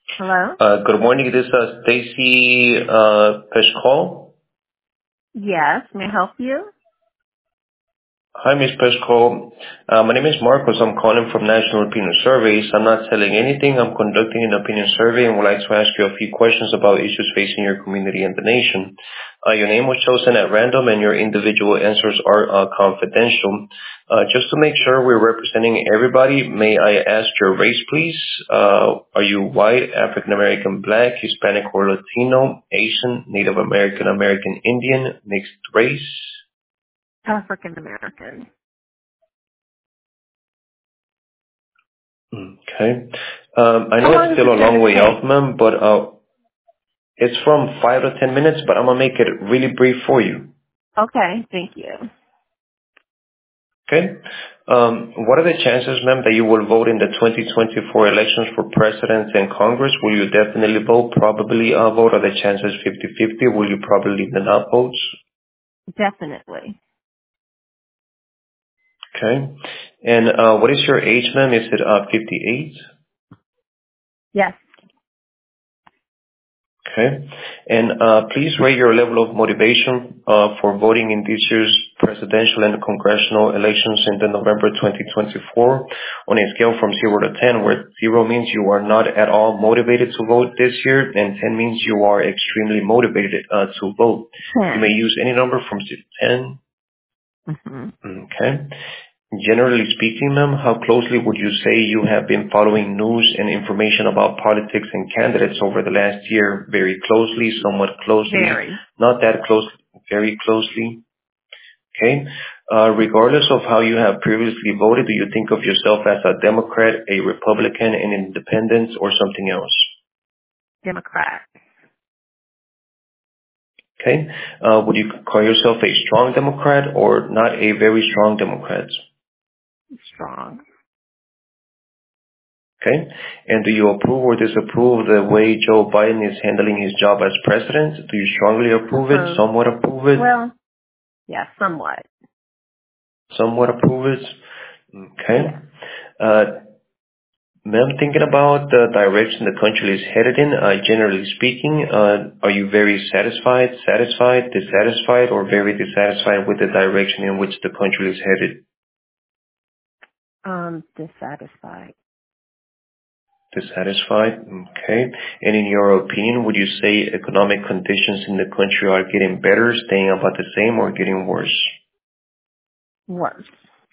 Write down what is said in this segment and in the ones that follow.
Hello? Good morning. This is Stacy Pescol. Yes, may I help you? Hi, Ms. Pescol. My name is Marcos. I'm calling from National Opinion Surveys. I'm not selling anything. I'm conducting an opinion survey and would like to ask you a few questions about issues facing your community and the nation. Your name was chosen at random and your individual answers are confidential. Just to make sure we're representing everybody, may I ask your race, please? Are you white, African American, black, Hispanic or Latino, Asian, Native American, American Indian, mixed race? African American. Okay. I know it's still a long way off, ma'am, but it's from 5 to 10 minutes, but I'm going to make it really brief for you. Okay, thank you. Okay? What are the chances, ma'am, that you will vote in the 2024 elections for president and Congress? Will you definitely vote, probably vote? Are the chances 50-50? Will you probably not vote? Definitely. Okay. And what is your age, ma'am? Is it 58? Yes. Okay. And please rate your level of motivation for voting in this year's presidential and congressional elections in the November 2024 on a scale from 0 to 10, where 0 means you are not at all motivated to vote this year, and 10 means you are extremely motivated to vote. 10. You may use any number from 0 to 10. Mm-hmm. Okay. Generally speaking, ma'am, how closely would you say you have been following news and information about politics and candidates over the last year? Very closely, somewhat closely, Very. not that close, very closely. Okay. Regardless of how you have previously voted, do you think of yourself as a Democrat, a Republican, an independent, or something else? Democrat. Okay. Would you call yourself a strong Democrat or not a very strong Democrat? Strong. Okay. And do you approve or disapprove the way Joe Biden is handling his job as president? Do you strongly approve it, somewhat approve it? Well, yeah, somewhat. Somewhat approve it? Okay. Yeah. Ma'am, thinking about the direction the country is headed in, generally speaking, are you very satisfied, dissatisfied, or very dissatisfied with the direction in which the country is headed? Dissatisfied. Dissatisfied? Okay. And in your opinion, would you say economic conditions in the country are getting better, staying about the same, or getting worse? Worse.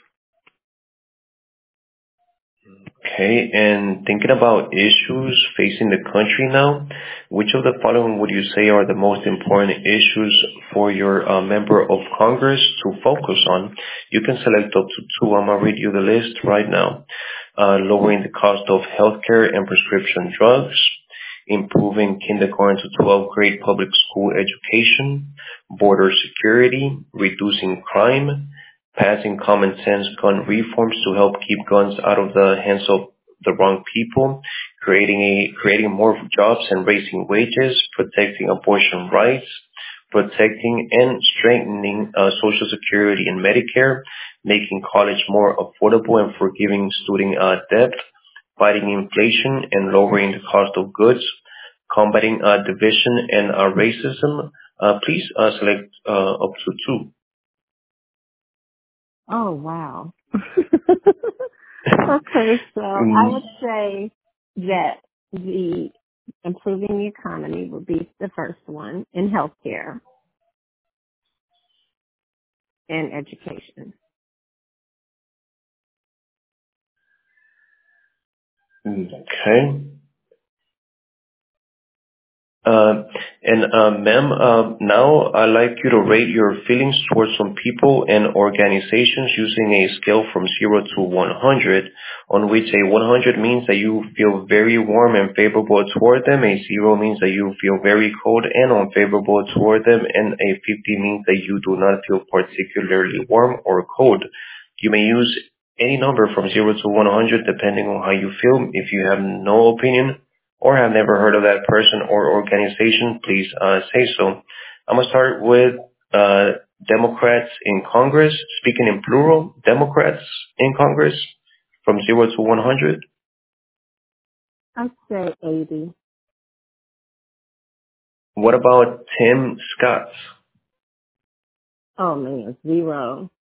Okay. And thinking about issues facing the country now, which of the following would you say are the most important issues for your member of Congress to focus on? You can select up to 2. I'm going to read you the list right now. Lowering the cost of healthcare and prescription drugs, improving kindergarten to 12th grade public school education, border security, reducing crime, passing common sense gun reforms to help keep guns out of the hands of the wrong people, creating more jobs and raising wages, protecting abortion rights, protecting and strengthening Social Security and Medicare, making college more affordable and forgiving student debt, fighting inflation and lowering the cost of goods, combating division and racism. Please select up to 2. Oh, wow. Okay, so I would say that the improving the economy would be the first one, in healthcare and education. Okay. Ma'am, now I'd like you to rate your feelings towards some people and organizations using a scale from 0 to 100, on which a 100 means that you feel very warm and favorable toward them, a 0 means that you feel very cold and unfavorable toward them, and a 50 means that you do not feel particularly warm or cold. You may use any number from 0 to 100 depending on how you feel. If you have no opinion, or have never heard of that person or organization, please say so. I'm going to start with Democrats in Congress, speaking in plural, Democrats in Congress, from 0 to 100. I'd say 80. What about Tim Scott? Oh man, 0.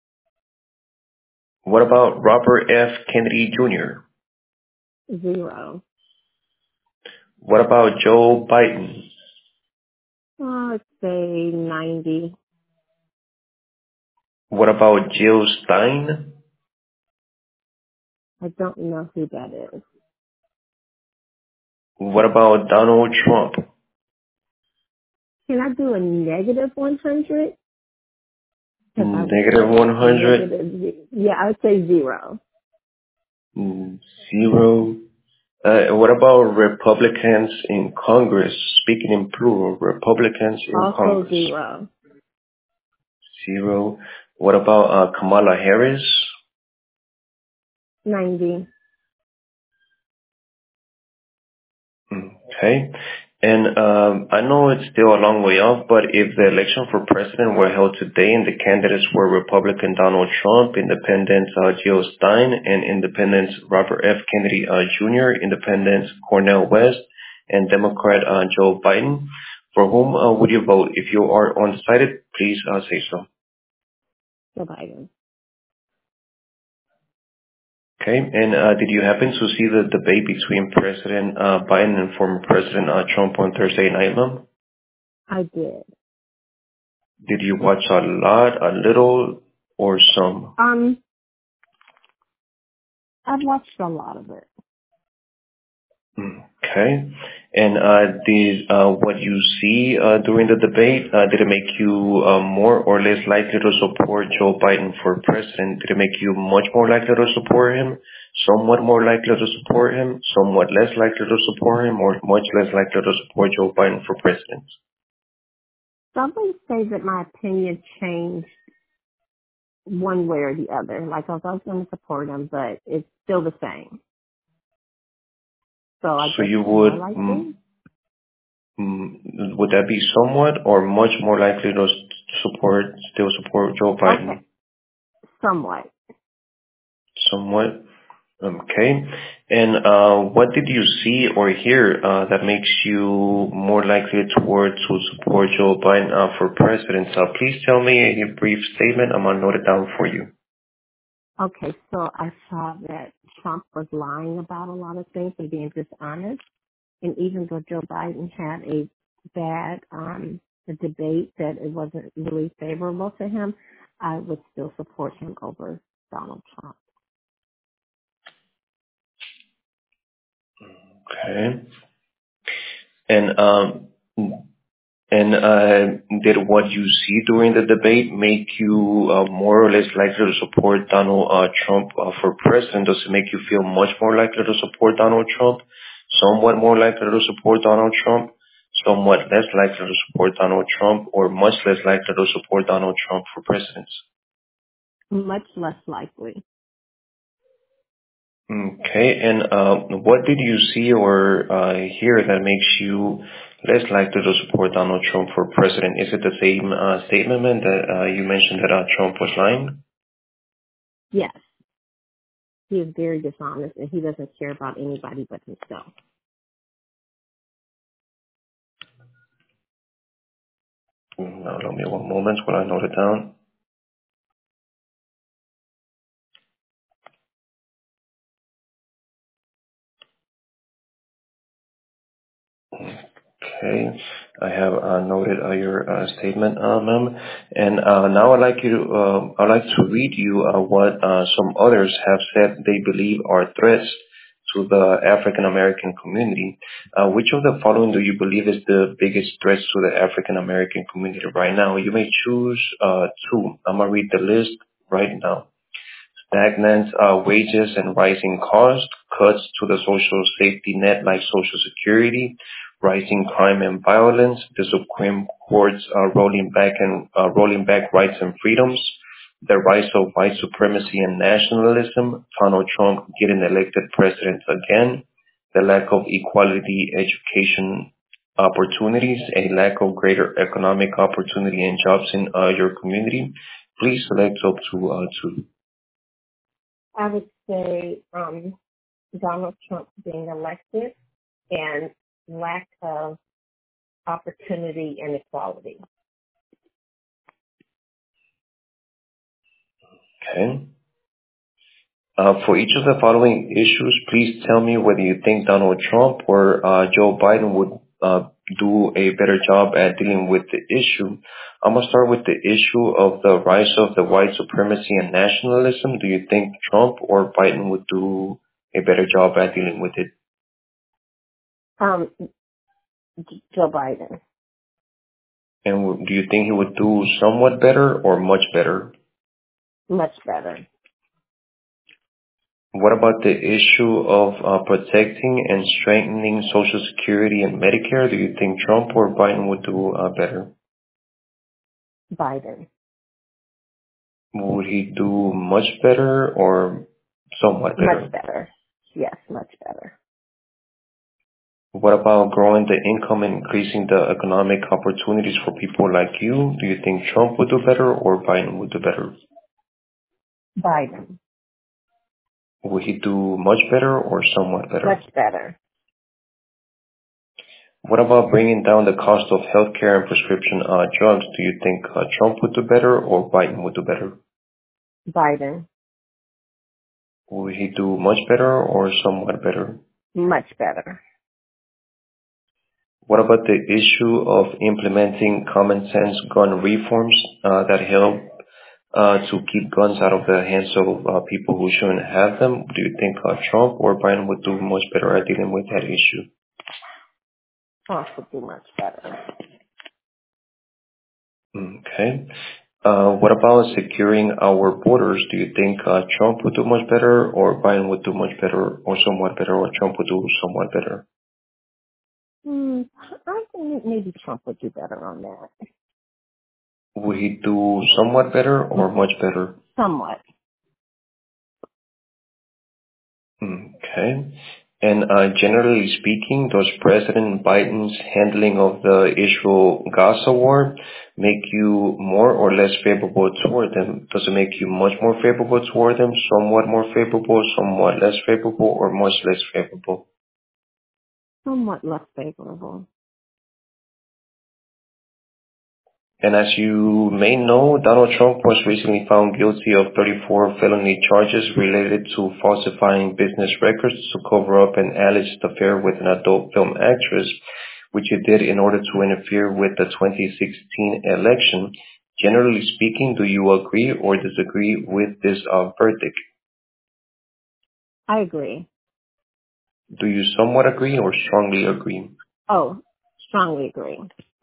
What about Robert F. Kennedy Jr.? 0. What about Joe Biden? Oh, I'd say 90. What about Jill Stein? I don't know who that is. What about Donald Trump? Can I do a negative 100? Because I would Negative say 100? yeah, I would say 0. 0. What about Republicans in Congress? Speaking in plural, Republicans in Also Congress. 0. 0. What about Kamala Harris? 90. Okay. And I know it's still a long way off, but if the election for president were held today and the candidates were Republican Donald Trump, Independent Jill Stein, and Independent Robert F. Kennedy Jr., Independent Cornel West, and Democrat Joe Biden, for whom would you vote? If you are undecided, please say so. Joe Biden. Okay. And did you happen to see the debate between President Biden and former President Trump on Thursday night, ma'am? I did. Did you watch a lot, a little, or some? I've watched a lot of it. Okay. And did what you see during the debate, did it make you more or less likely to support Joe Biden for president? Did it make you much more likely to support him, somewhat more likely to support him, somewhat less likely to support him, or much less likely to support Joe Biden for president? So I would say that my opinion changed one way or the other. Like I was always going to support him, but it's still the same. So I So guess you more likely. would that be somewhat or much more likely to still support Joe Okay, Biden? somewhat. Somewhat. Okay. And what did you see or hear that makes you more likely to support Joe Biden for president? Please tell me a brief statement. I'm gonna note it down for you. Okay, so I saw that Trump was lying about a lot of things and being dishonest. And even though Joe Biden had a bad a debate that it wasn't really favorable to him, I would still support him over Donald Trump. Okay. And did what you see during the debate make you more or less likely to support Donald Trump for president? Does it make you feel much more likely to support Donald Trump, somewhat more likely to support Donald Trump, somewhat less likely to support Donald Trump, or much less likely to support Donald Trump for president? Much less likely. Okay. And what did you see or hear that makes you less likely to support Donald Trump for president? Is it the same statement that you mentioned that Trump was lying? Yes, he is very dishonest and he doesn't care about anybody but himself. Now, allow me one moment while I note it down. Okay. I have noted your statement, ma'am. And now I'd like to read you what some others have said they believe are threats to the African American community. Which of the following do you believe is the biggest threats to the African American community right now? You may choose two. I'm gonna read the list right now. Stagnant wages and rising costs, cuts to the social safety net like Social Security, rising crime and violence, the Supreme Court's rolling back rights and freedoms, the rise of white supremacy and nationalism, Donald Trump getting elected president again, the lack of equality education opportunities, a lack of greater economic opportunity and jobs in your community. Please select up to two. I would say Donald Trump being elected and lack of opportunity and equality. Okay. For each of the following issues, please tell me whether you think Donald Trump or Joe Biden would do a better job at dealing with the issue. I'm going to start with the issue of the rise of the white supremacy and nationalism. Do you think Trump or Biden would do a better job at dealing with it? Joe Biden. And do you think he would do somewhat better or much better? Much better. What about the issue of protecting and strengthening Social Security and Medicare? Do you think Trump or Biden would do better? Biden. Would he do much better or somewhat better? Much better. Yes, much better. What about growing the income and increasing the economic opportunities for people like you? Do you think Trump would do better or Biden would do better? Biden. Would he do much better or somewhat better? Much better. What about bringing down the cost of healthcare and prescription drugs? Do you think Trump would do better or Biden would do better? Biden. Would he do much better or somewhat better? Much better. What about the issue of implementing common sense gun reforms that help to keep guns out of the hands of people who shouldn't have them? Do you think Trump or Biden would do much better at dealing with that issue? Trump would do much better. Okay. What about securing our borders? Do you think Trump would do much better or Biden would do much better or somewhat better or Trump would do somewhat better? I think maybe Trump would do better on that. Would he do somewhat better or much better? Somewhat. Okay. And generally speaking, does President Biden's handling of the Israel-Gaza war make you more or less favorable toward them? Does it make you much more favorable toward them, somewhat more favorable, somewhat less favorable, or much less favorable? Somewhat less favorable. And as you may know, Donald Trump was recently found guilty of 34 felony charges related to falsifying business records to cover up an alleged affair with an adult film actress, which he did in order to interfere with the 2016 election. Generally speaking, do you agree or disagree with this verdict? I agree. Do you somewhat agree or strongly agree? Oh, strongly agree.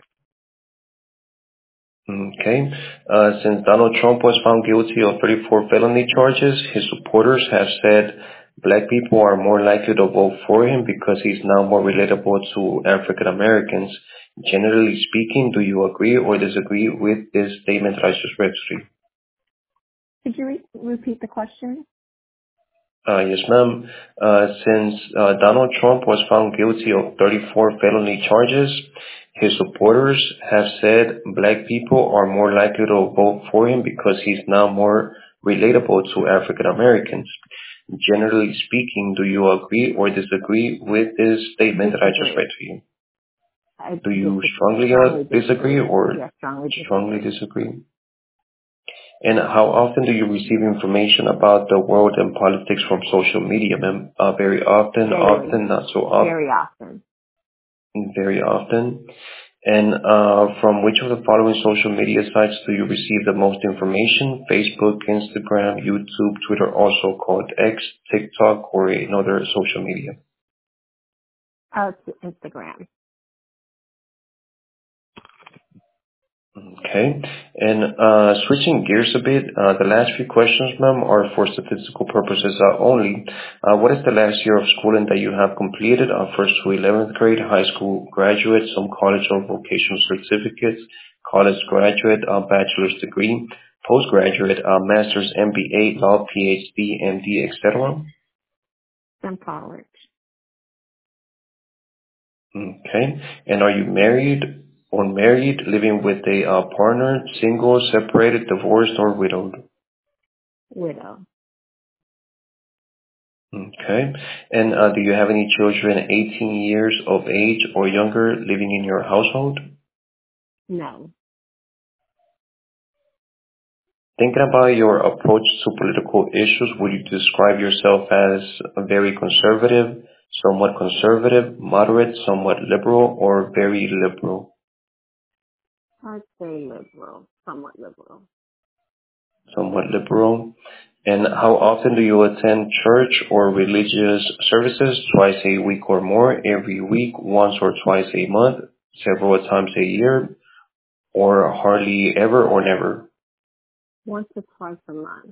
Okay. Since Donald Trump was found guilty of 34 felony charges, his supporters have said black people are more likely to vote for him because he's now more relatable to African Americans. Generally speaking, do you agree or disagree with this statement that I just read to you? Could you repeat the question? Yes, ma'am. Since Donald Trump was found guilty of 34 felony charges, his supporters have said black people are more likely to vote for him because he's now more relatable to African Americans. Generally speaking, do you agree or disagree with this statement that I just read to you? Do you strongly disagree or yes, strongly disagree? And how often do you receive information about the world and politics from social media, ma'am? Very often, often, not so often? Very often. Very often. And from which of the following social media sites do you receive the most information? Facebook, Instagram, YouTube, Twitter, also called X, TikTok, or another social media? Instagram. Okay. And switching gears a bit, the last few questions, ma'am, are for statistical purposes only. What is the last year of schooling that you have completed? First to 11th grade, high school graduate, some college or vocational certificates, college graduate, bachelor's degree, postgraduate, master's, MBA, law, PhD, MD, etc.? Some college. Okay. And are you married or married, living with a partner, single, separated, divorced, or widowed? Widow. Okay. And do you have any children 18 years of age or younger living in your household? No. Thinking about your approach to political issues, would you describe yourself as very conservative, moderate, somewhat liberal, or very liberal? I'd say liberal, somewhat liberal. Somewhat liberal. And how often do you attend church or religious services? Twice a week or more, every week, once or twice a month, several times a year, or hardly ever or never? Once or twice a month.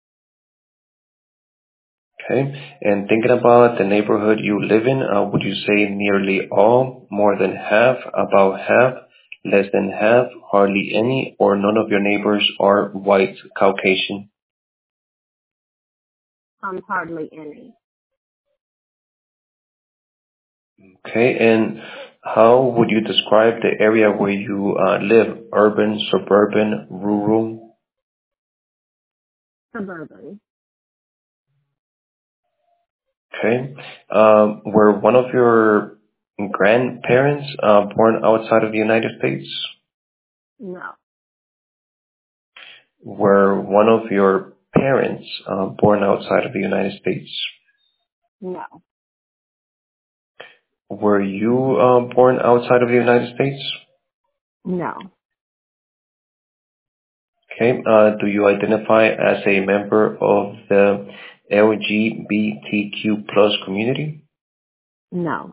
Okay. And thinking about the neighborhood you live in, would you say nearly all, more than half, about half, less than half, hardly any, or none of your neighbors are white Caucasian? Hardly any. Okay. And how would you describe the area where you live? Urban, suburban, rural? Suburban. Okay. Were one of your grandparents born outside of the United States? No. Were one of your parents born outside of the United States? No. Were you born outside of the United States? No. Okay. Do you identify as a member of the LGBTQ plus community? No.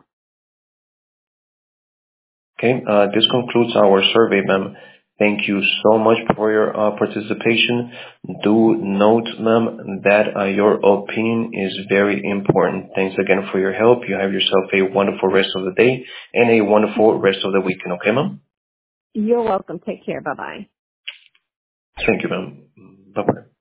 Okay. This concludes our survey, ma'am. Thank you so much for your participation. Do note, ma'am, that your opinion is very important. Thanks again for your help. You have yourself a wonderful rest of the day and a wonderful rest of the weekend. Okay, ma'am? You're welcome. Take care. Bye-bye. Thank you, ma'am. Bye-bye.